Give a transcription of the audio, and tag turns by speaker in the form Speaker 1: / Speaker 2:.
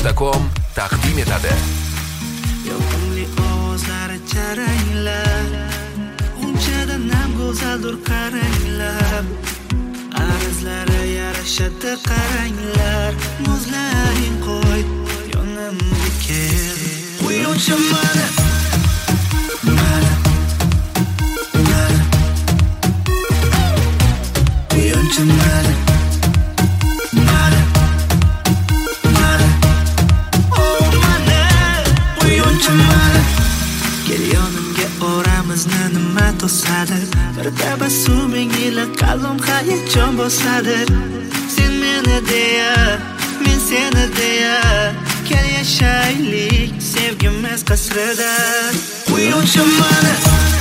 Speaker 1: Gullar.com taqdim etadi.
Speaker 2: Yoqimli ovozlari jaranglar, unchadan ham go'zaldir qaranglar. Arizlari yarashadi qaranglar, muzlaring qo'y yonimga kel. Quyuncha mana quyuncha mana kel yonimga oramizni nima to'sadi? Bir tabassuming ila qalbim hayajon bosadi. Sen meni deya, men seni deya, kel yashaylik sevgimiz qasrida. Quyuncha mana